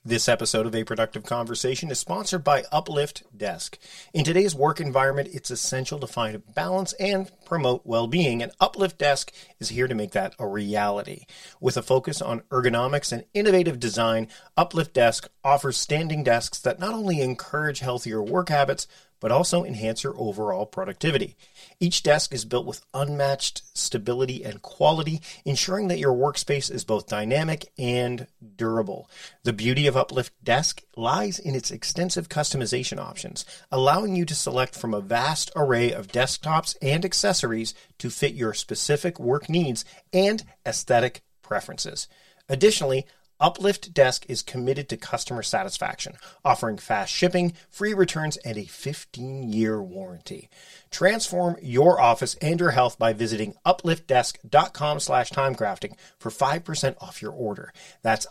This episode of A Productive Conversation is sponsored by Uplift Desk. In today's work environment, it's essential to find a balance and promote well-being, and Uplift Desk is here to make that a reality. With a focus on ergonomics and innovative design, Uplift Desk offers standing desks that not only encourage healthier work habits, but also enhance your overall productivity. Each desk is built with unmatched stability and quality, ensuring that your workspace is both dynamic and durable. The beauty of Uplift Desk lies in its extensive customization options, allowing you to select from a vast array of desktops and accessories to fit your specific work needs and aesthetic preferences. Additionally, Uplift Desk is committed to customer satisfaction, offering fast shipping, free returns, and a 15-year warranty. Transform your office and your health by visiting upliftdesk.com/timecrafting for 5% off your order. That's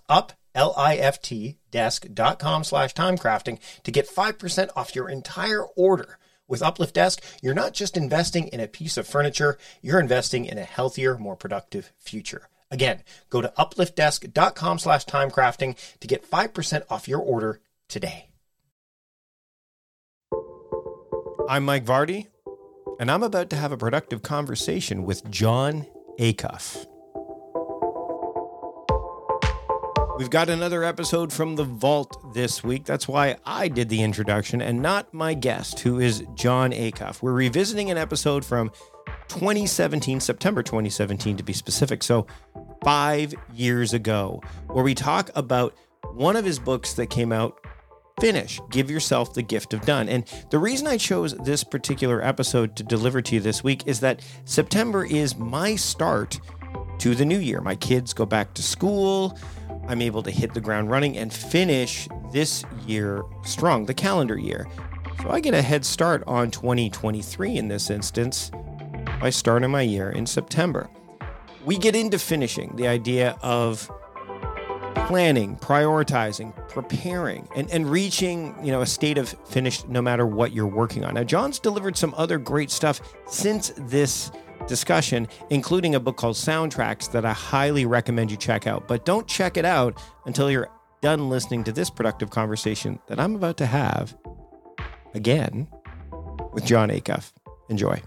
upliftdesk.com/timecrafting to get 5% off your entire order. With Uplift Desk, you're not just investing in a piece of furniture, you're investing in a healthier, more productive future. Again, go to upliftdesk.com/timecrafting to get 5% off your order today. I'm Mike Vardy, and I'm about to have a productive conversation with Jon Acuff. We've got another episode from the vault this week. That's why I did the introduction and not my guest, who is Jon Acuff. We're revisiting an episode from 2017, September 2017 to be specific. So 5 years ago, where we talk about one of his books that came out, Finish, Give Yourself the Gift of Done. And the reason I chose this particular episode to deliver to you this week is that September is my start to the new year. My kids go back to school. I'm able to hit the ground running and finish this year strong, the calendar year. So I get a head start on 2023 in this instance by starting my year in September. We get into finishing, the idea of planning, prioritizing, preparing, and reaching, a state of finished no matter what you're working on. Now, Jon's delivered some other great stuff since this discussion, including a book called Soundtracks that I highly recommend you check out. But don't check it out until you're done listening to this productive conversation that I'm about to have again with Jon Acuff. Enjoy.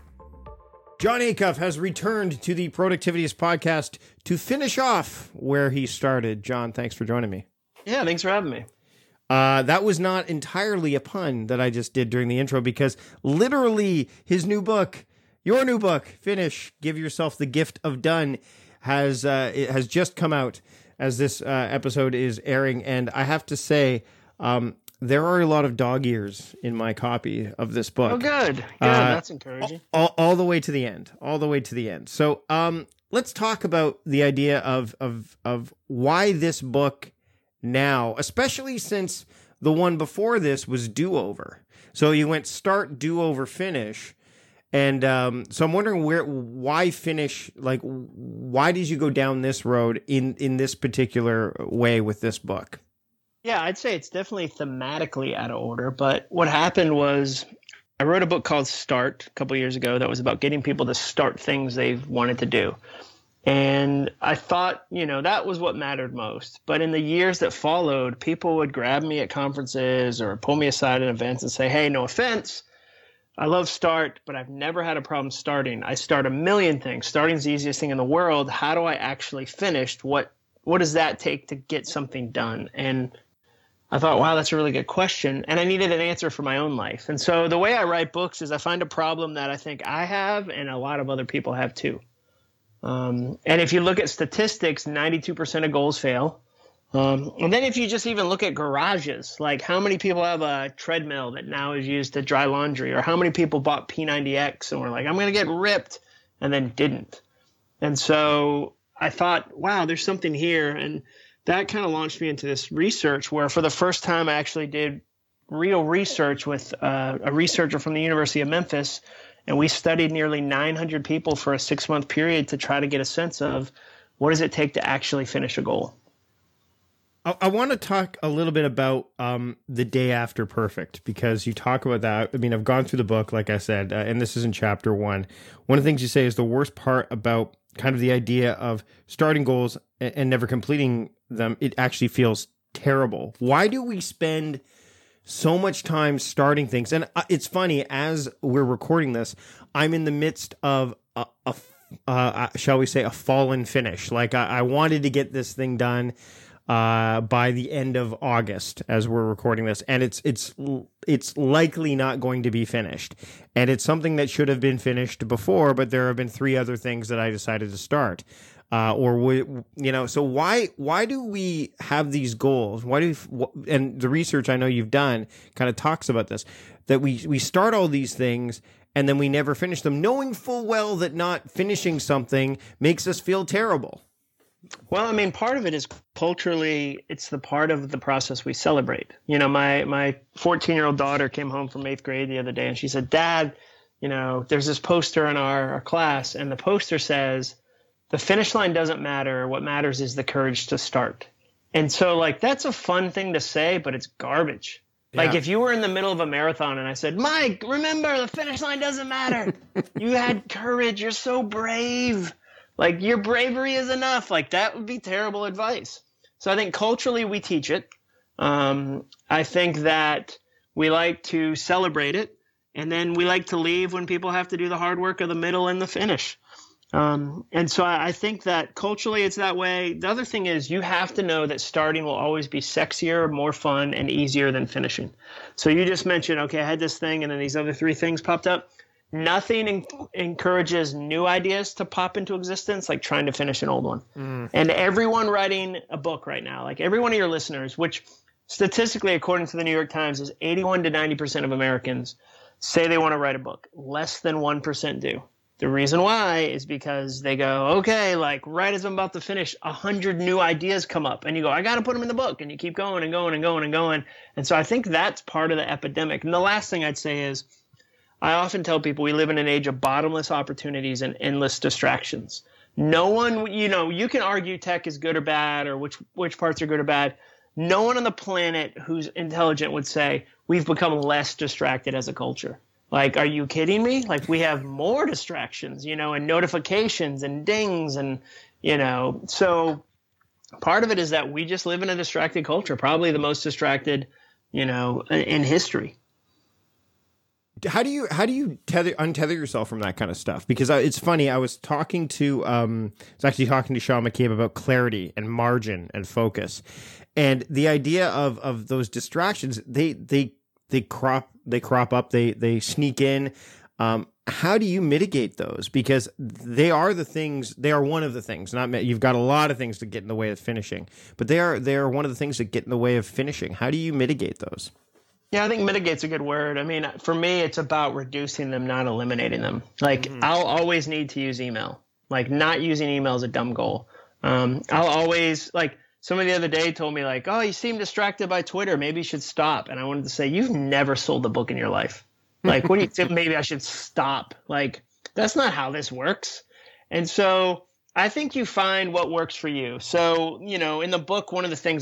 Jon Acuff has returned to the Productivityist podcast to finish off where he started. Jon, thanks for joining me. Yeah, thanks for having me. That was not entirely a pun that I just did during the intro, because literally his new book, your new book, Finish, Give Yourself the Gift of Done, has just come out as this episode is airing. And I have to say, there are a lot of dog ears in my copy of this book. Oh, good. Good. That's encouraging. All the way to the end. All the way to the end. So let's talk about the idea of why this book now, especially since the one before this was Do-Over. So you went start, do-over, finish. And so I'm wondering why finish? Like, why did you go down this road in this particular way with this book? Yeah, I'd say it's definitely thematically out of order. But what happened was I wrote a book called Start a couple of years ago that was about getting people to start things they've wanted to do. And I thought, that was what mattered most. But in the years that followed, people would grab me at conferences or pull me aside at events and say, hey, no offense, I love Start, but I've never had a problem starting. I start a million things. Starting's the easiest thing in the world. How do I actually finish? What does that take to get something done? And I thought, wow, that's a really good question. And I needed an answer for my own life. And so the way I write books is I find a problem that I think I have and a lot of other people have too. And if you look at statistics, 92% of goals fail. And then if you just even look at garages, like how many people have a treadmill that now is used to dry laundry, or how many people bought P90X and were like, I'm going to get ripped, and then didn't. And so I thought, wow, there's something here. And that kind of launched me into this research where for the first time I actually did real research with a researcher from the University of Memphis. And we studied nearly 900 people for a 6-month period to try to get a sense of what does it take to actually finish a goal. I want to talk a little bit about the day after perfect, because you talk about that. I mean, I've gone through the book, like I said, and this is in chapter 1. One of the things you say is the worst part about kind of the idea of starting goals and never completing them, it actually feels terrible. Why do we spend so much time starting things? And it's funny, as we're recording this, I'm in the midst of shall we say, a fallen finish. Like I wanted to get this thing done by the end of August as we're recording this, and it's likely not going to be finished. And it's something that should have been finished before, but there have been 3 other things that I decided to start. So why do we have these goals? And the research I know you've done kind of talks about this, that we start all these things and then we never finish them, knowing full well that not finishing something makes us feel terrible. Well, I mean, part of it is culturally, it's the part of the process we celebrate. You know, my 14-year-old daughter came home from 8th grade the other day and she said, "Dad, you know, there's this poster in our class and the poster says, the finish line doesn't matter. What matters is the courage to start." And so, like, that's a fun thing to say, but it's garbage. Yeah. Like, if you were in the middle of a marathon and I said, "Mike, remember, the finish line doesn't matter." You had courage. You're so brave. Like, your bravery is enough. Like, that would be terrible advice. So I think culturally we teach it. I think that we like to celebrate it. And then we like to leave when people have to do the hard work of the middle and the finish. And so I think that culturally it's that way. The other thing is you have to know that starting will always be sexier, more fun, and easier than finishing. So you just mentioned, okay, I had this thing and then these other 3 things popped up. Nothing encourages new ideas to pop into existence like trying to finish an old one. And everyone writing a book right now, like every one of your listeners, which statistically, according to the New York Times, is 81 to 90% of Americans say they want to write a book. Less than 1% do. The reason why is because they go, okay, like right as I'm about to finish, 100 new ideas come up. And you go, I got to put them in the book. And you keep going and going and going and going. And so I think that's part of the epidemic. And the last thing I'd say is I often tell people we live in an age of bottomless opportunities and endless distractions. No one, you know, you can argue tech is good or bad or which parts are good or bad. No one on the planet who's intelligent would say we've become less distracted as a culture. Like, are you kidding me? Like, we have more distractions, you know, and notifications and dings and, you know, so part of it is that we just live in a distracted culture, probably the most distracted, you know, in history. How do you untether yourself from that kind of stuff? Because it's funny. I was talking to Sean McCabe about clarity and margin and focus, and the idea of those distractions. They crop up. They sneak in. How do you mitigate those? Because they are the things. They are one of the things. You've got a lot of things to get in the way of finishing, but they are one of the things that get in the way of finishing. How do you mitigate those? Yeah, I think mitigate's a good word. I mean, for me, it's about reducing them, not eliminating them. Like, I'll always need to use email. Like, not using email is a dumb goal. I'll always, like, somebody the other day told me, like, oh, you seem distracted by Twitter. Maybe you should stop. And I wanted to say, you've never sold a book in your life. Like, what do you think? Maybe I should stop. Like, that's not how this works. And so I think you find what works for you. So, you know, in the book, one of the things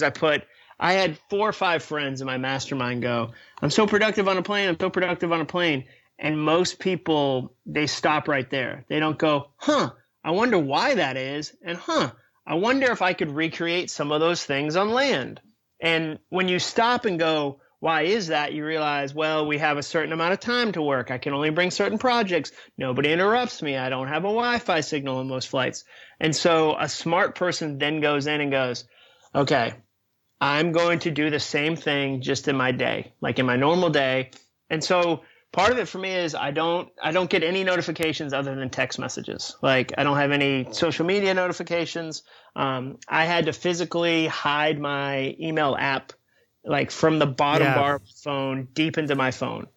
I had 4 or 5 friends in my mastermind go, I'm so productive on a plane. I'm so productive on a plane. And most people, they stop right there. They don't go, I wonder why that is. And I wonder if I could recreate some of those things on land. And when you stop and go, why is that? You realize, well, we have a certain amount of time to work. I can only bring certain projects. Nobody interrupts me. I don't have a Wi-Fi signal on most flights. And so a smart person then goes in and goes, okay, I'm going to do the same thing just in my day, like in my normal day. And so part of it for me is I don't get any notifications other than text messages. Like, I don't have any social media notifications. I had to physically hide my email app, like from the bottom bar of the phone deep into my phone.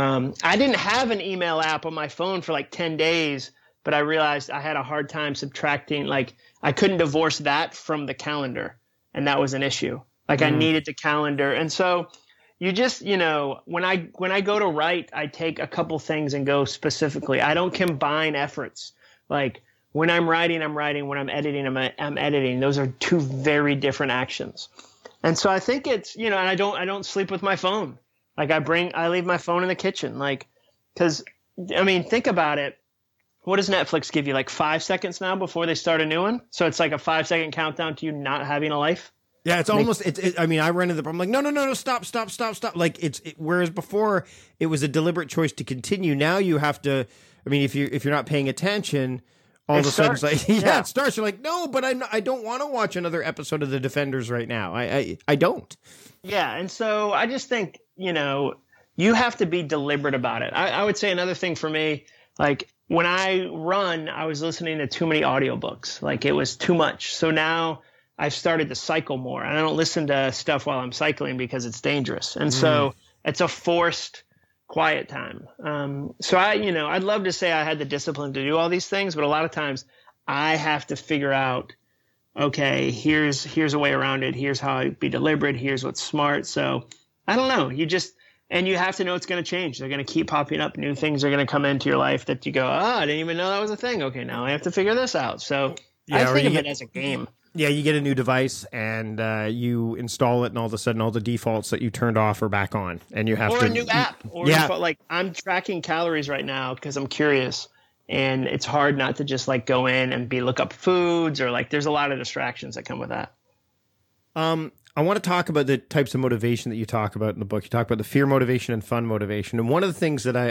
I didn't have an email app on my phone for like 10 days, but I realized I had a hard time subtracting. Like, I couldn't divorce that from the calendar, and that was an issue. Like, I needed the calendar. And so you just, you know, when I go to write, I take a couple things and go specifically. I don't combine efforts. Like, when I'm writing, I'm writing. When I'm editing, I'm editing. Those are 2 very different actions. And so I think it's, you know, and I don't sleep with my phone. Like, I leave my phone in the kitchen. Like, because, I mean, think about it. What does Netflix give you? Like 5 seconds now before they start a new one? So it's like a 5-second countdown to you not having a life. Yeah, it's almost. I mean, I run into the problem. Like, no, stop. Like whereas before it was a deliberate choice to continue. Now you have to. I mean, if you're not paying attention, all of a sudden it's like, it starts. You're like, no, but I don't want to watch another episode of The Defenders right now. I don't. Yeah, and so I just think you have to be deliberate about it. I would say another thing for me, like when I run, I was listening to too many audiobooks. Like it was too much. So now I've started to cycle more, and I don't listen to stuff while I'm cycling because it's dangerous. And so it's a forced quiet time. So I'd love to say I had the discipline to do all these things, but a lot of times I have to figure out, okay, here's a way around it. Here's how I be deliberate. Here's what's smart. So I don't know. And you have to know it's going to change. They're going to keep popping up. New things are going to come into your life that you go, I didn't even know that was a thing. Okay, now I have to figure this out. So I think of it as a game. Yeah, you get a new device and you install it, and all of a sudden, all the defaults that you turned off are back on, and you have or a new app. Or like I'm tracking calories right now because I'm curious, and it's hard not to just like go in and look up foods, or like there's a lot of distractions that come with that. I want to talk about the types of motivation that you talk about in the book. You talk about the fear motivation and fun motivation, and one of the things that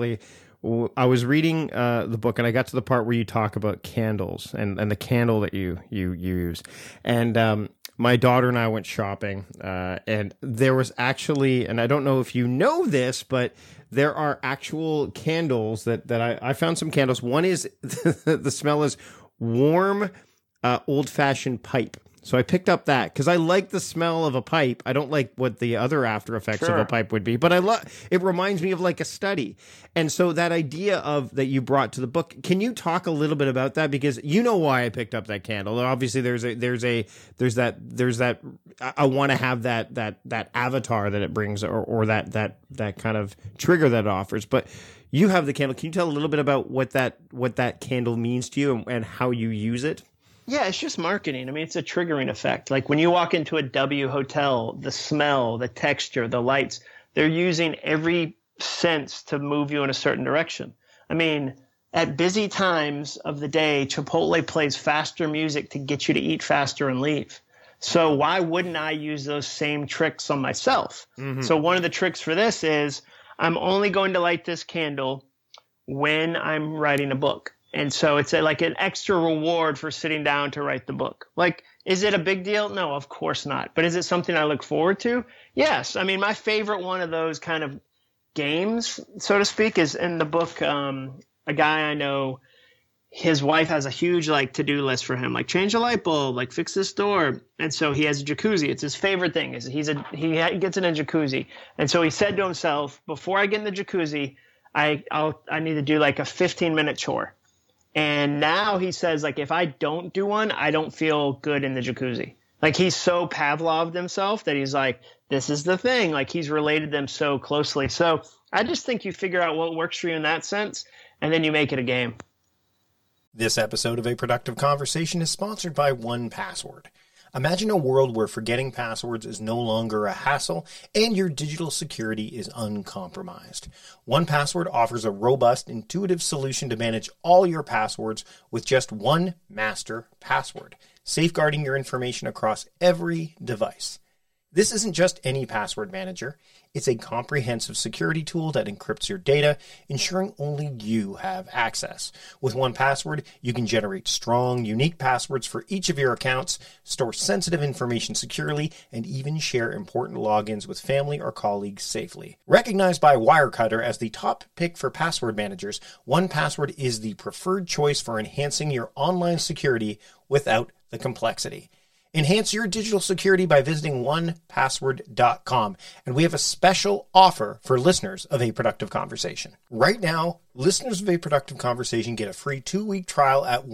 I was reading the book, and I got to the part where you talk about candles and the candle that you use. And my daughter and I went shopping, and there was actually, and I don't know if you know this, but there are actual candles that I found some candles. One is, the smell is warm, old-fashioned pipe. So I picked up that because I like the smell of a pipe. I don't like what the other after effects of a pipe would be, but it reminds me of like a study. And so that idea that you brought to the book, can you talk a little bit about that? Because you know why I picked up that candle. Obviously there's that I want to have that avatar that it brings, or that kind of trigger that it offers. But you have the candle. Can you tell a little bit about what that candle means to you and how you use it? Yeah, it's just marketing. I mean, it's a triggering effect. Like when you walk into a W hotel, the smell, the texture, the lights, they're using every sense to move you in a certain direction. I mean, at busy times of the day, Chipotle plays faster music to get you to eat faster and leave. So why wouldn't I use those same tricks on myself? Mm-hmm. So one of the tricks for this is I'm only going to light this candle when I'm writing a book. And so it's like an extra reward for sitting down to write the book. Like, is it a big deal? No, of course not. But is it something I look forward to? Yes. I mean, my favorite one of those kind of games, so to speak, is in the book. A guy I know, his wife has a huge to-do list for him, like change a light bulb, like fix this door. And so he has a jacuzzi. It's his favorite thing. He gets in a jacuzzi. And so he said to himself, before I get in the jacuzzi, I need to do like a 15-minute chore. And now he says, if I don't do one, I don't feel good in the jacuzzi. Like, he's so Pavloved himself that he's like, this is the thing. Like, he's related them so closely. So I just think you figure out what works for you in that sense, and then you make it a game. This episode of A Productive Conversation is sponsored by 1Password. Imagine a world where forgetting passwords is no longer a hassle and your digital security is uncompromised. 1Password offers a robust, intuitive solution to manage all your passwords with just one master password, safeguarding your information across every device. This isn't just any password manager. It's a comprehensive security tool that encrypts your data, ensuring only you have access. With 1Password, you can generate strong, unique passwords for each of your accounts, store sensitive information securely, and even share important logins with family or colleagues safely. Recognized by Wirecutter as the top pick for password managers, 1Password is the preferred choice for enhancing your online security without the complexity. Enhance your digital security by visiting 1Password.com. And we have a special offer for listeners of A Productive Conversation. Right now, listeners of A Productive Conversation get a free 2-week trial at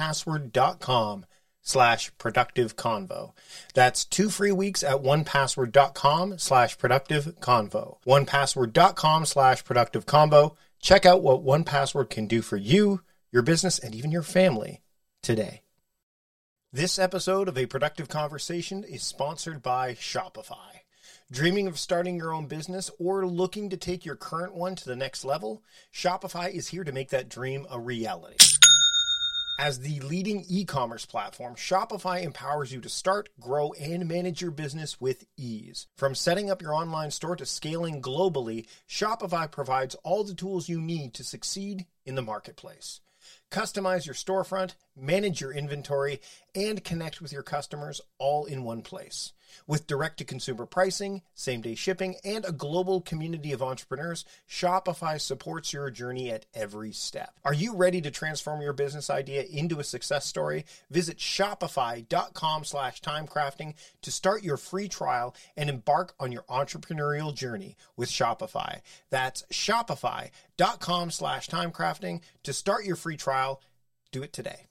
1Password.com/productiveconvo. That's 2 free weeks at 1Password.com/productiveconvo. 1Password.com/productiveconvo. Check out what 1Password can do for you, your business, and even your family today. This episode of A Productive Conversation is sponsored by Shopify. Dreaming of starting your own business or looking to take your current one to the next level? Shopify is here to make that dream a reality. As the leading e-commerce platform, Shopify empowers you to start, grow, and manage your business with ease. From setting up your online store to scaling globally, Shopify provides all the tools you need to succeed in the marketplace. Customize your storefront, manage your inventory, and connect with your customers all in one place. With direct-to-consumer pricing, same-day shipping, and a global community of entrepreneurs, Shopify supports your journey at every step. Are you ready to transform your business idea into a success story? Visit shopify.com/timecrafting to start your free trial and embark on your entrepreneurial journey with Shopify. That's shopify.com/timecrafting to start your free trial. Do it today.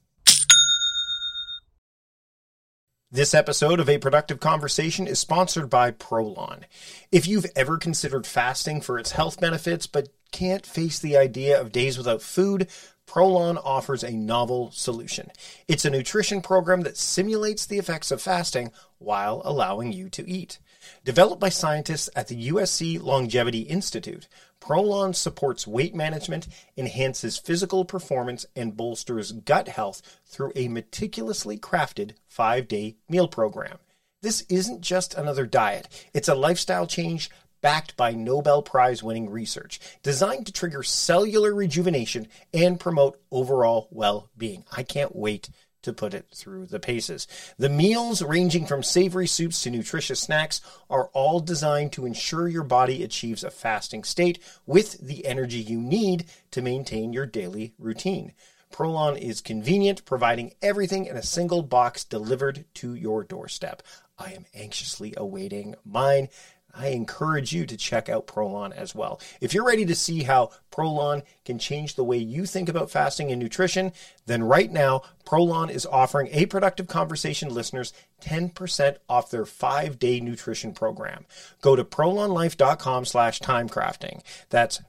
This episode of A Productive Conversation is sponsored by Prolon. If you've ever considered fasting for its health benefits but can't face the idea of days without food, Prolon offers a novel solution. It's a nutrition program that simulates the effects of fasting while allowing you to eat. Developed by scientists at the USC Longevity Institute, Prolon supports weight management, enhances physical performance, and bolsters gut health through a meticulously crafted 5-day meal program. This isn't just another diet. It's a lifestyle change backed by Nobel Prize-winning research, designed to trigger cellular rejuvenation and promote overall well-being. I can't wait to put it through the paces. The meals, ranging from savory soups to nutritious snacks, are all designed to ensure your body achieves a fasting state with the energy you need to maintain your daily routine. Prolon is convenient, providing everything in a single box delivered to your doorstep. I am anxiously awaiting mine. I encourage you to check out Prolon as well. If you're ready to see how Prolon can change the way you think about fasting and nutrition, then right now, Prolon is offering A Productive Conversation listeners 10% off their 5-day nutrition program. Go to prolonlife.com/timecrafting. That's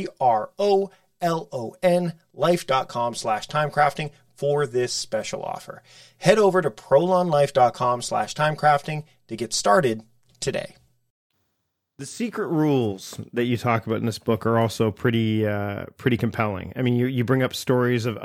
PROLON life.com/timecrafting for this special offer. Head over to prolonlife.com/timecrafting to get started today. The secret rules that you talk about in this book are also pretty compelling. I mean, you bring up stories of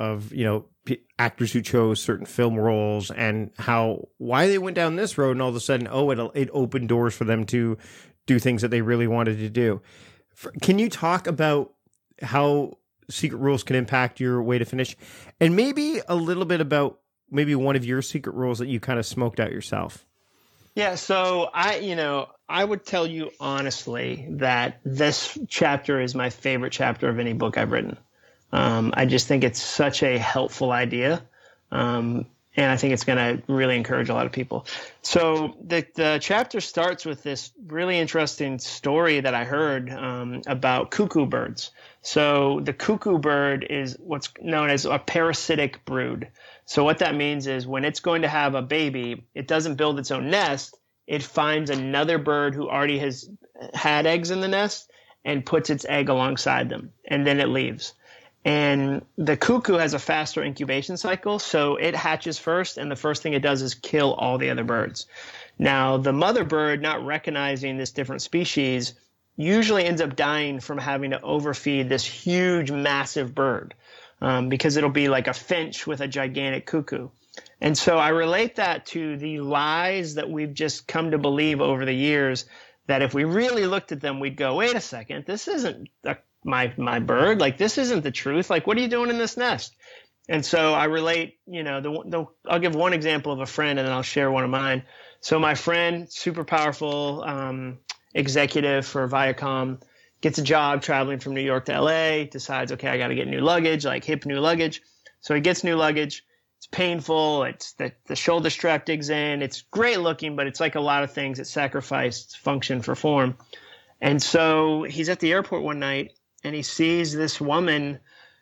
actors who chose certain film roles and why they went down this road, and all of a sudden, it opened doors for them to do things that they really wanted to do. Can you talk about how secret rules can impact your way to finish, and maybe a little bit about maybe one of your secret rules that you kind of smoked out yourself? Yeah, so I would tell you honestly that this chapter is my favorite chapter of any book I've written. I just think it's such a helpful idea, and I think it's going to really encourage a lot of people. So the chapter starts with this really interesting story that I heard about cuckoo birds. So the cuckoo bird is what's known as a parasitic brood. So what that means is when it's going to have a baby, it doesn't build its own nest. It finds another bird who already has had eggs in the nest and puts its egg alongside them, and then it leaves. And the cuckoo has a faster incubation cycle, so it hatches first, and the first thing it does is kill all the other birds. Now, the mother bird, not recognizing this different species, usually ends up dying from having to overfeed this huge, massive bird. Because it'll be like a finch with a gigantic cuckoo. And so I relate that to the lies that we've just come to believe over the years, that if we really looked at them, we'd go, wait a second, this isn't my bird. Like, this isn't the truth. Like, what are you doing in this nest? And so I relate, I'll give one example of a friend, and then I'll share one of mine. So my friend, super powerful executive for Viacom, gets a job traveling from New York to LA, decides, okay, I got to get new luggage, like hip new luggage. So he gets new luggage. It's painful. It's the shoulder strap digs in. It's great looking, but it's like a lot of things. It sacrificed function for form. And so he's at the airport one night and he sees this woman,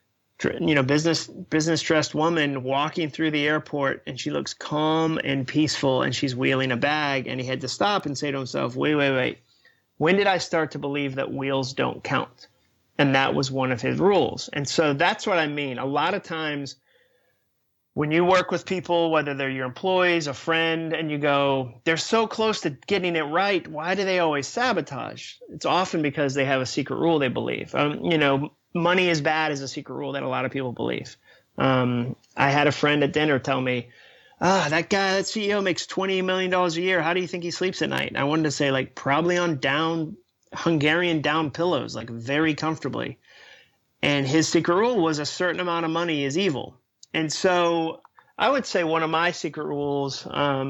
business dressed woman walking through the airport, and she looks calm and peaceful, and she's wheeling a bag. And he had to stop and say to himself, wait. When did I start to believe that wheels don't count? And that was one of his rules. And so that's what I mean. A lot of times when you work with people, whether they're your employees, a friend, and you go, they're so close to getting it right, why do they always sabotage? It's often because they have a secret rule they believe. Money is bad is a secret rule that a lot of people believe. I had a friend at dinner tell me, that guy, that CEO makes $20 million a year. How do you think he sleeps at night? And I wanted to say, like, probably on Hungarian down pillows, like very comfortably. And his secret rule was a certain amount of money is evil. And so I would say one of my secret rules,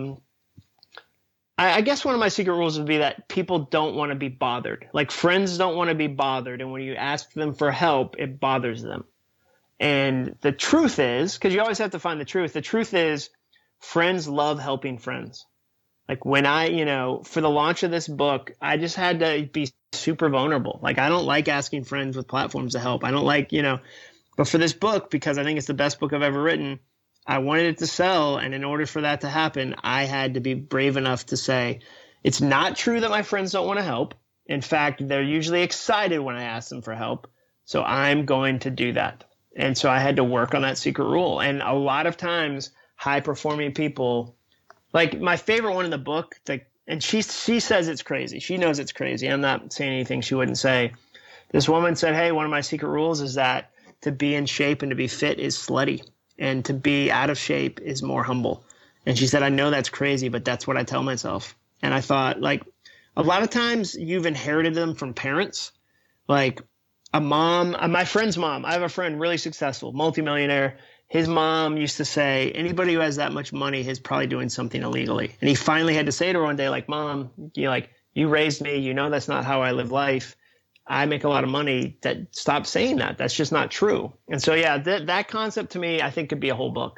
I guess one of my secret rules would be that people don't want to be bothered. Like friends don't want to be bothered. And when you ask them for help, it bothers them. And the truth is, because you always have to find the truth is friends love helping friends. Like when for the launch of this book, I just had to be super vulnerable. Like I don't like asking friends with platforms to help. I don't like, but for this book, because I think it's the best book I've ever written, I wanted it to sell. And in order for that to happen, I had to be brave enough to say, it's not true that my friends don't want to help. In fact, they're usually excited when I ask them for help. So I'm going to do that. And so I had to work on that secret rule. And a lot of times high performing people, like my favorite one in the book, and she says it's crazy. She knows it's crazy. I'm not saying anything she wouldn't say. This woman said, hey, one of my secret rules is that to be in shape and to be fit is slutty. And to be out of shape is more humble. And she said, I know that's crazy, but that's what I tell myself. And I thought, like, a lot of times you've inherited them from parents. Like a mom, my friend's mom, I have a friend really successful, multimillionaire. His mom used to say, anybody who has that much money is probably doing something illegally. And he finally had to say to her one day, like, Mom, you raised me. That's not how I live life. I make a lot of money. Stop saying that. That's just not true. And so, yeah, that concept to me, I think could be a whole book.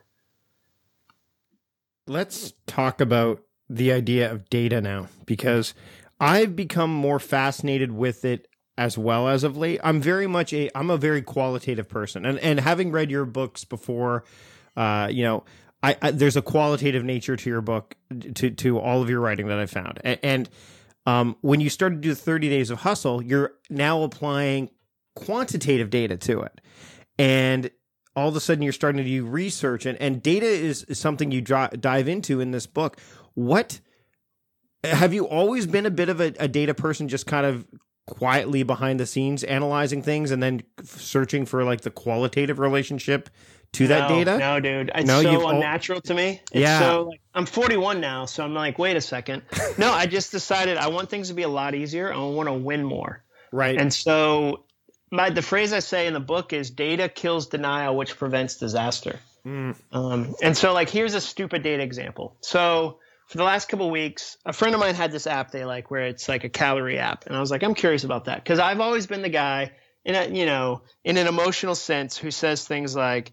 Let's talk about the idea of data now, because I've become more fascinated with it as well as of late. I'm a very qualitative person, and having read your books before, there's a qualitative nature to your book, to all of your writing that I found. And when you started to do 30 Days of Hustle, you're now applying quantitative data to it. And all of a sudden you're starting to do research, and data is something you dive into in this book. Have you always been a bit of a data person, just kind of quietly behind the scenes analyzing things and then searching for like the qualitative relationship to that data? No, dude. It's so unnatural to me. It's so, like, I'm 41 now, so I'm like, wait a second. No, I just decided I want things to be a lot easier. I want to win more. Right. And so the phrase I say in the book is data kills denial, which prevents disaster. And so, like, here's a stupid data example. So for the last couple of weeks, a friend of mine had this app they like where it's like a calorie app. And I was like, I'm curious about that, because I've always been the guy in an emotional sense who says things like,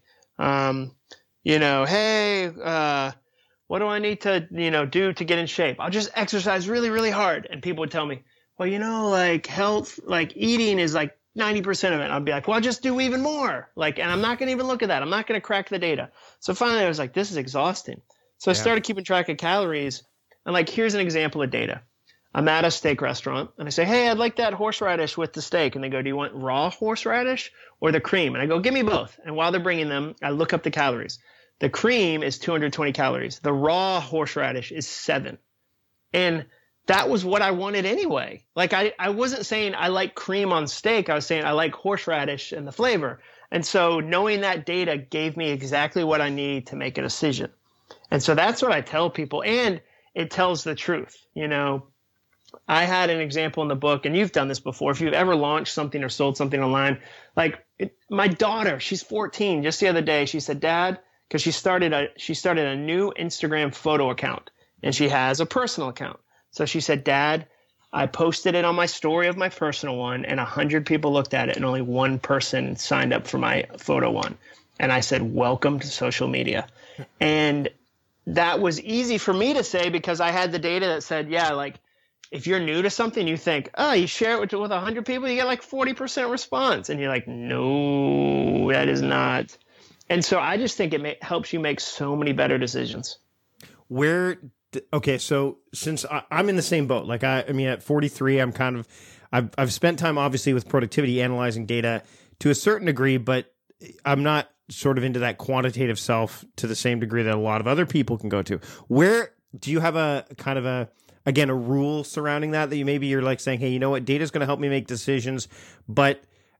hey, what do I need to, do to get in shape? I'll just exercise really, really hard. And people would tell me, well, like health, like eating is like 90% of it. And I'd be like, well, I'll just do even more. Like, and I'm not going to even look at that. I'm not going to crack the data. So finally I was like, this is exhausting. So I started keeping track of calories. And like, here's an example of data. I'm at a steak restaurant and I say, hey, I'd like that horseradish with the steak. And they go, do you want raw horseradish or the cream? And I go, give me both. And while they're bringing them, I look up the calories. The cream is 220 calories. The raw horseradish is 7. And that was what I wanted anyway. Like I wasn't saying I like cream on steak. I was saying I like horseradish and the flavor. And so knowing that data gave me exactly what I need to make a decision. And so that's what I tell people. And it tells the truth. I had an example in the book, and you've done this before. If you've ever launched something or sold something online, my daughter, she's 14, just the other day, she said, Dad, because she started a new Instagram photo account, and she has a personal account. So she said, Dad, I posted it on my story of my personal one, and 100 people looked at it, and only one person signed up for my photo one. And I said, welcome to social media. And that was easy for me to say because I had the data that said, yeah, like, if you're new to something, you think, you share it with 100 people, you get like 40% response. And you're like, no, that is not. And so I just think it helps you make so many better decisions. Okay, so since I'm in the same boat, like I mean, at 43, I've spent time obviously with productivity, analyzing data to a certain degree, but I'm not sort of into that quantitative self to the same degree that a lot of other people can go to. Where do you have a kind of a rule surrounding that you're like saying, hey, you know what, data is going to help me make decisions, but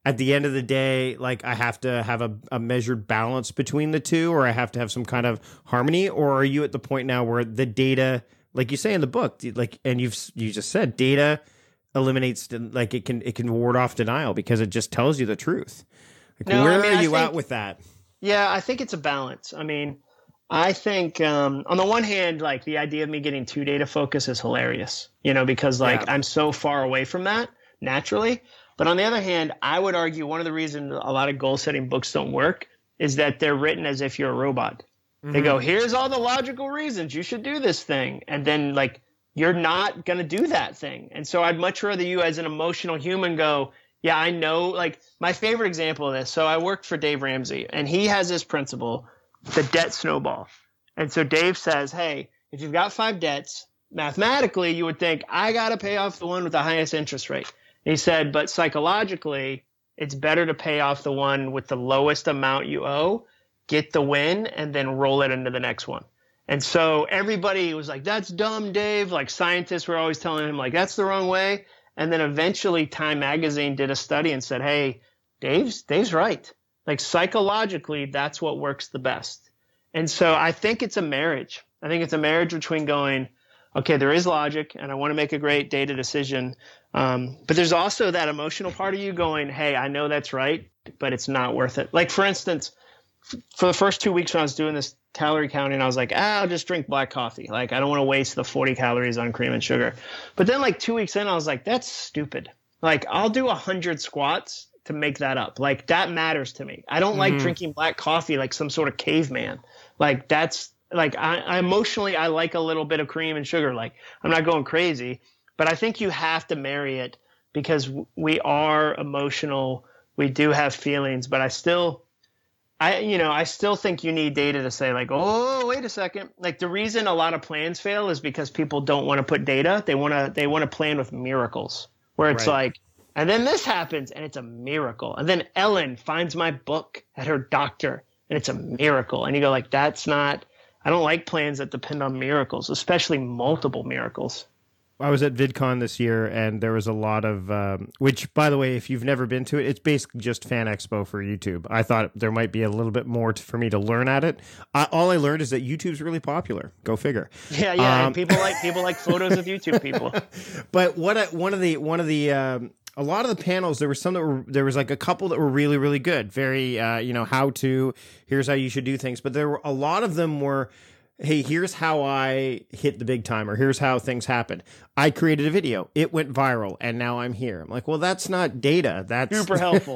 at the end of the day, like I have to have a measured balance between the two, or I have to have some kind of harmony? Or are you at the point now where the data, like you say in the book, like, and you just said data eliminates, like it can ward off denial because it just tells you the truth. Like, No, where I mean, are I you think, at with that? yeah, I think it's a balance. I mean, I think on the one hand, like the idea of me getting too data focused is hilarious, because like Yeah. I'm so far away from that naturally. But on the other hand, I would argue one of the reasons a lot of goal setting books don't work is that they're written as if you're a robot. They go, here's all the logical reasons you should do this thing. And then like, you're not going to do that thing. And so I'd much rather you as an emotional human go, yeah, I know. Like my favorite example of this. So I worked for Dave Ramsey and he has this principle, the debt snowball. And so Dave says, hey, if you've got 5 debts, mathematically, you would think I got to pay off the one with the highest interest rate. And he said, but psychologically, it's better to pay off the one with the lowest amount you owe, get the win, and then roll it into the next one. And so everybody was like, that's dumb, Dave. Like scientists were always telling him, like, that's the wrong way. And then eventually Time Magazine did a study and said, hey, Dave's right. Like psychologically, that's what works the best. And so I think it's a marriage. I think it's a marriage between going, okay, there is logic and I want to make a great data decision. But there's also that emotional part of you going, hey, I know that's right, but it's not worth it. Like for instance, for the first 2 weeks when I was doing this calorie counting, I was like, I'll just drink black coffee. Like I don't want to waste the 40 calories on cream and sugar. But then like 2 weeks in, I was like, that's stupid. Like I'll do 100 squats to make that up. Like that matters to me. I don't like drinking black coffee like some sort of caveman. Like that's like I emotionally, I like a little bit of cream and sugar. Like I'm not going crazy, but I think you have to marry it because we are emotional. We do have feelings, but I still think you need data to say like, oh, wait a second. Like the reason a lot of plans fail is because people don't want to put data. They want to plan with miracles where it's like, and then this happens and it's a miracle. And then Ellen finds my book at her doctor and it's a miracle. And you go like, I don't like plans that depend on miracles, especially multiple miracles. I was at VidCon this year, and there was a lot of, which, by the way, if you've never been to it, it's basically just Fan Expo for YouTube. I thought there might be a little bit more for me to learn at it. All I learned is that YouTube's really popular. Go figure. Yeah, and people like photos of YouTube people. But a lot of the panels, there was like a couple that were really, really good. Very, here's how you should do things. But there were a lot of them were, hey, here's how I hit the big time, or here's how things happened. I created a video. It went viral, and now I'm here. I'm like, well, that's not data. That's super helpful.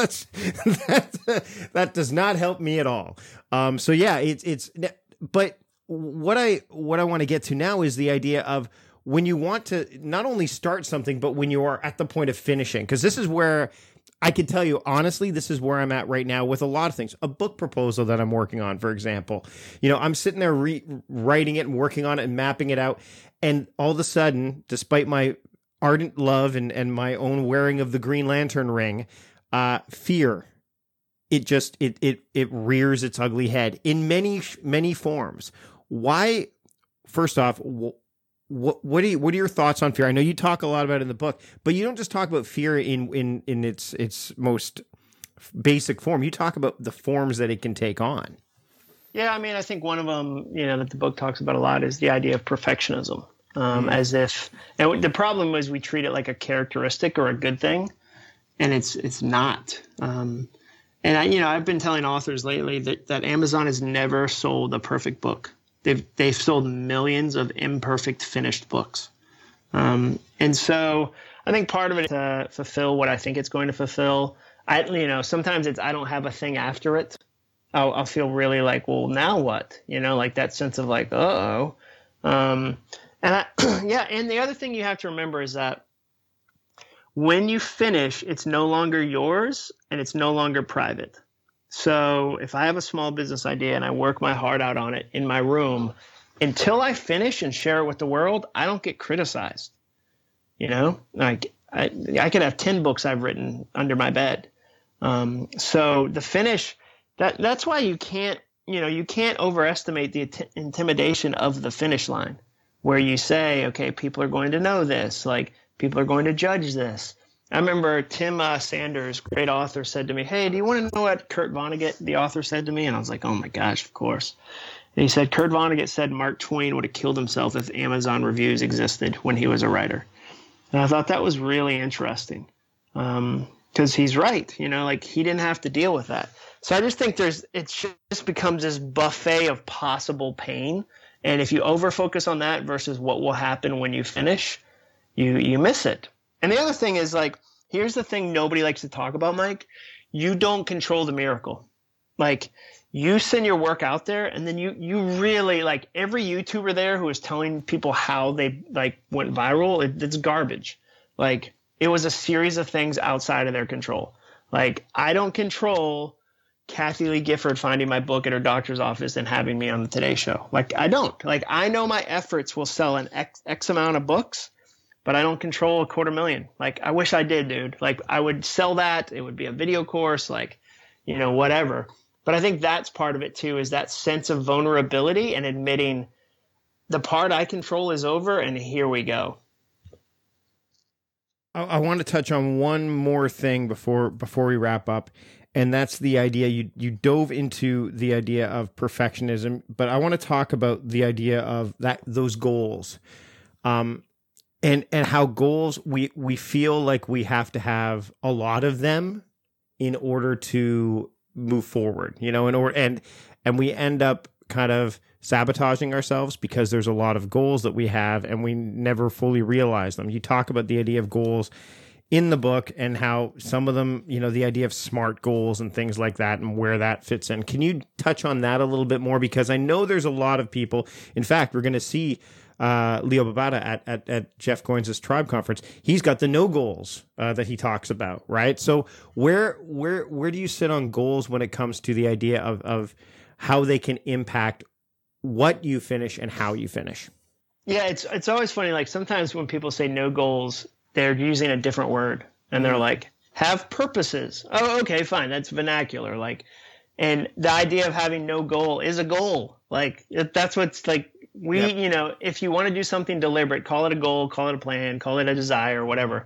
That does not help me at all. So yeah, but what I want to get to now is the idea of when you want to not only start something, but when you are at the point of finishing, because this is where I can tell you, honestly, this is where I'm at right now with a lot of things. A book proposal that I'm working on, for example. I'm sitting there writing it and working on it and mapping it out. And all of a sudden, despite my ardent love and my own wearing of the Green Lantern ring, fear, it rears its ugly head in many, many forms. Why, first off, what are your thoughts on fear? I know you talk a lot about it in the book, but you don't just talk about fear in its most basic form. You talk about the forms that it can take on. Yeah, I mean, I think one of them, that the book talks about a lot is the idea of perfectionism, as if, and the problem is we treat it like a characteristic or a good thing, and it's not. And I've been telling authors lately that Amazon has never sold a perfect book. They've sold millions of imperfect finished books. And so I think part of it is to fulfill what I think it's going to fulfill. Sometimes it's I don't have a thing after it. I'll feel really like, well, now what? Like that sense of like, uh-oh. And the other thing you have to remember is that when you finish, it's no longer yours and it's no longer private. So if I have a small business idea and I work my heart out on it in my room, until I finish and share it with the world, I don't get criticized. Like I could have 10 books I've written under my bed. So the finish, that's why you can't overestimate the intimidation of the finish line, where you say, okay, people are going to know this, like people are going to judge this. I remember Tim Sanders, great author, said to me, "Hey, do you want to know what Kurt Vonnegut, the author, said to me?" And I was like, "Oh my gosh, of course." And he said, "Kurt Vonnegut said Mark Twain would have killed himself if Amazon reviews existed when he was a writer." And I thought that was really interesting, because he's right. Like, he didn't have to deal with that. So I just think it just becomes this buffet of possible pain. And if you over focus on that versus what will happen when you finish, you miss it. And the other thing is, like, here's the thing nobody likes to talk about, Mike. You don't control the miracle. Like, you send your work out there, and then you really, like, every YouTuber there who is telling people how they, like, went viral, it's garbage. Like, it was a series of things outside of their control. Like, I don't control Kathy Lee Gifford finding my book at her doctor's office and having me on the Today Show. Like, I don't. Like, I know my efforts will sell an X amount of books, but I don't control 250,000. Like, I wish I did, dude. Like, I would sell that. It would be a video course, like, whatever. But I think that's part of it too, is that sense of vulnerability and admitting the part I control is over, and here we go. I want to touch on one more thing before we wrap up, and that's the idea you dove into the idea of perfectionism, but I want to talk about the idea of those goals. And how goals, we feel like we have to have a lot of them in order to move forward, and we end up kind of sabotaging ourselves because there's a lot of goals that we have and we never fully realize them. You talk about the idea of goals in the book and how some of them, the idea of SMART goals and things like that and where that fits in. Can you touch on that a little bit more? Because I know there's a lot of people. In fact, we're going to see Leo Babauta at Jeff Coynes' Tribe Conference. He's got the no goals that he talks about, right? So where do you sit on goals when it comes to the idea of how they can impact what you finish and how you finish? Yeah, it's always funny. Like, sometimes when people say no goals, they're using a different word, and they're like, have purposes. Oh, okay, fine. That's vernacular. Like, and the idea of having no goal is a goal. Like, that's what's like. If you want to do something deliberate, call it a goal, call it a plan, call it a desire, whatever.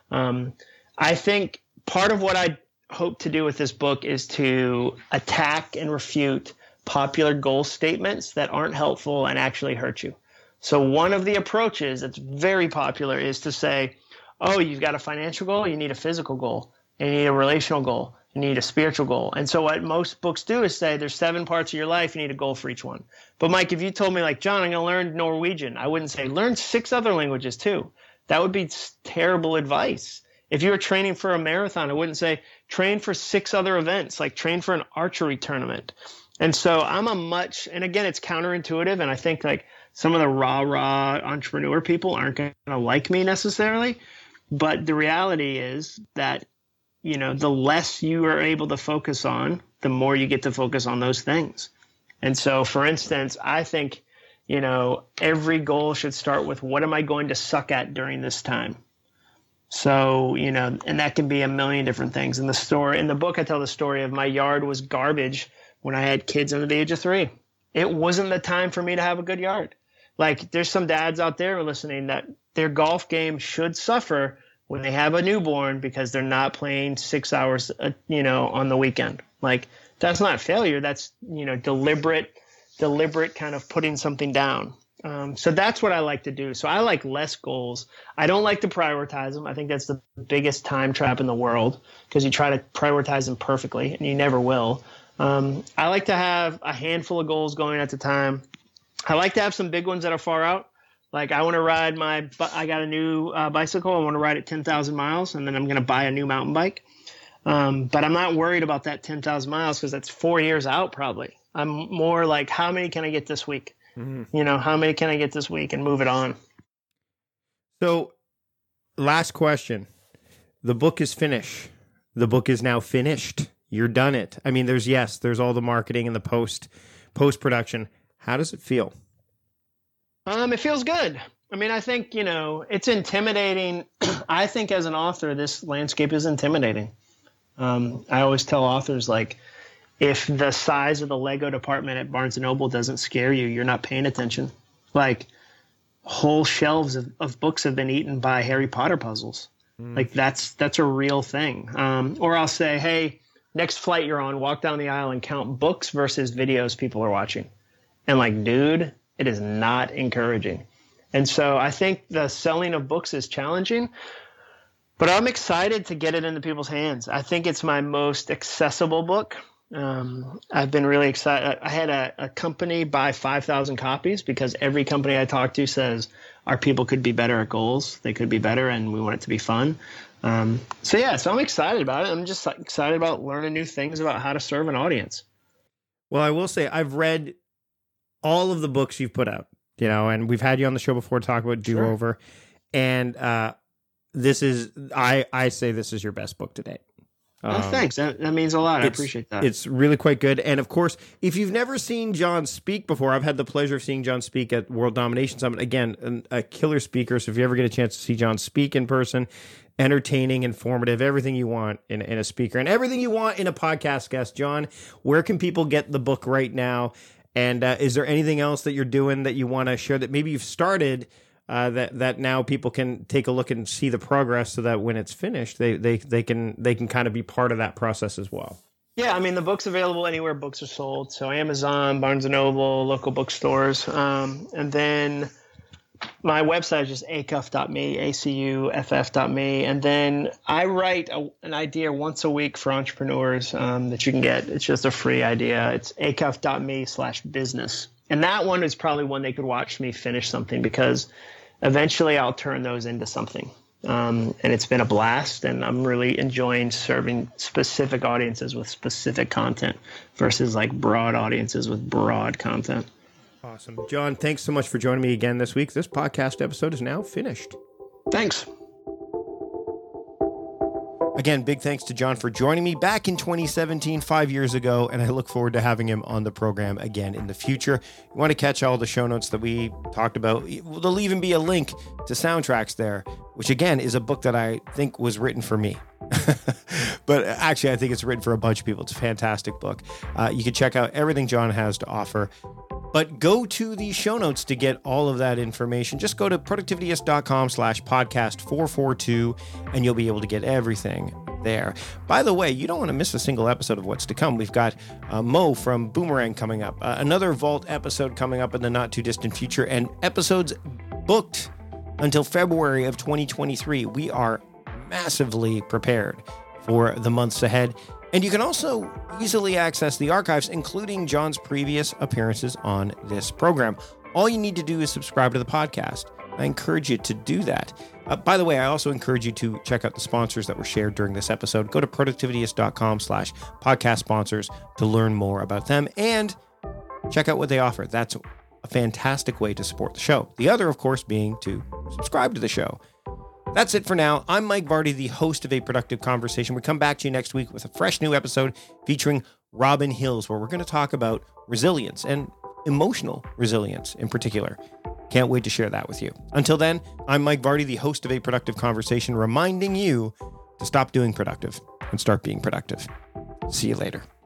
I think part of what I hope to do with this book is to attack and refute popular goal statements that aren't helpful and actually hurt you. So one of the approaches that's very popular is to say, oh, you've got a financial goal, you need a physical goal, and you need a relational goal, you need a spiritual goal. And so what most books do is say there's 7 parts of your life, you need a goal for each one. But Mike, if you told me, like, John, I'm going to learn Norwegian, I wouldn't say learn 6 other languages too. That would be terrible advice. If you were training for a marathon, I wouldn't say train for 6 other events, like train for an archery tournament. And so and again, it's counterintuitive. And I think, like, some of the rah entrepreneur people aren't going to like me necessarily. But the reality is that, the less you are able to focus on, the more you get to focus on those things. And so, for instance, I think, every goal should start with, what am I going to suck at during this time? So, and that can be a million different things. In the book, I tell the story of my yard was garbage when I had kids under the age of 3. It wasn't the time for me to have a good yard. Like, there's some dads out there listening that their golf game should suffer when they have a newborn because they're not playing 6 hours, on the weekend. Like, that's not failure. That's, deliberate kind of putting something down. So that's what I like to do. So I like less goals. I don't like to prioritize them. I think that's the biggest time trap in the world, because you try to prioritize them perfectly and you never will. I like to have a handful of goals going at the time. I like to have some big ones that are far out. Like, I want to ride I got a new bicycle. I want to ride it 10,000 miles, and then I'm going to buy a new mountain bike. But I'm not worried about that 10,000 miles because that's 4 years out probably. I'm more like, how many can I get this week? Mm-hmm. How many can I get this week, and move it on? So, last question. The book is finished. The book is now finished. You're done it. I mean, there's all the marketing and the post-production. How does it feel? It feels good. I mean, I think, it's intimidating. I think as an author, this landscape is intimidating. I always tell authors, like, if the size of the Lego department at Barnes & Noble doesn't scare you, you're not paying attention. Like, whole shelves of books have been eaten by Harry Potter puzzles. Like that's a real thing. Or I'll say, hey, next flight you're on, walk down the aisle and count books versus videos people are watching. And like, dude, it is not encouraging. And so I think the selling of books is challenging, but I'm excited to get it into people's hands. I think it's my most accessible book. I've been really excited. I had a company buy 5,000 copies because every company I talk to says our people could be better at goals. They could be better, and we want it to be fun. So I'm excited about it. I'm just excited about learning new things about how to serve an audience. Well, I will say I've read all of the books you've put out, and we've had you on the show before to talk about Do Over. Sure. And I say this is your best book to date. Thanks. That means a lot. I appreciate that. It's really quite good. And of course, if you've never seen John speak before, I've had the pleasure of seeing John speak at World Domination Summit. Again, a killer speaker. So if you ever get a chance to see John speak in person, entertaining, informative, everything you want in a speaker and everything you want in a podcast guest. John, where can people get the book right now? And is there anything else that you're doing that you want to share that maybe you've started that now people can take a look and see the progress so that when it's finished, they can kind of be part of that process as well? Yeah, I mean, the book's available anywhere books are sold. So Amazon, Barnes & Noble, local bookstores. And then my website is just acuff.me, acuff.me. And then I write an idea once a week for entrepreneurs that you can get. It's just a free idea. It's acuff.me/business. And that one is probably one they could watch me finish something because eventually I'll turn those into something. And it's been a blast, and I'm really enjoying serving specific audiences with specific content versus like broad audiences with broad content. Awesome. John, thanks so much for joining me again this week. This podcast episode is now finished. Thanks. Again, big thanks to John for joining me back in 2017, 5 years ago, and I look forward to having him on the program again in the future. You want to catch all the show notes that we talked about? There'll even be a link to Soundtracks there, which again is a book that I think was written for me. But actually, I think it's written for a bunch of people. It's a fantastic book. You can check out everything John has to offer. But go to the show notes to get all of that information. Just go to productivityist.com/podcast442 and you'll be able to get everything there. By the way, you don't want to miss a single episode of what's to come. We've got Mo from Boomerang coming up, another Vault episode coming up in the not too distant future, and episodes booked until February of 2023. We are massively prepared for the months ahead. And you can also easily access the archives, including John's previous appearances on this program. All you need to do is subscribe to the podcast. I encourage you to do that. By the way, I also encourage you to check out the sponsors that were shared during this episode. Go to productivityist.com/podcast sponsors to learn more about them and check out what they offer. That's a fantastic way to support the show. The other, of course, being to subscribe to the show. That's it for now. I'm Mike Vardy, the host of A Productive Conversation. We come back to you next week with a fresh new episode featuring Robin Hills, where we're going to talk about resilience and emotional resilience in particular. Can't wait to share that with you. Until then, I'm Mike Vardy, the host of A Productive Conversation, reminding you to stop doing productive and start being productive. See you later.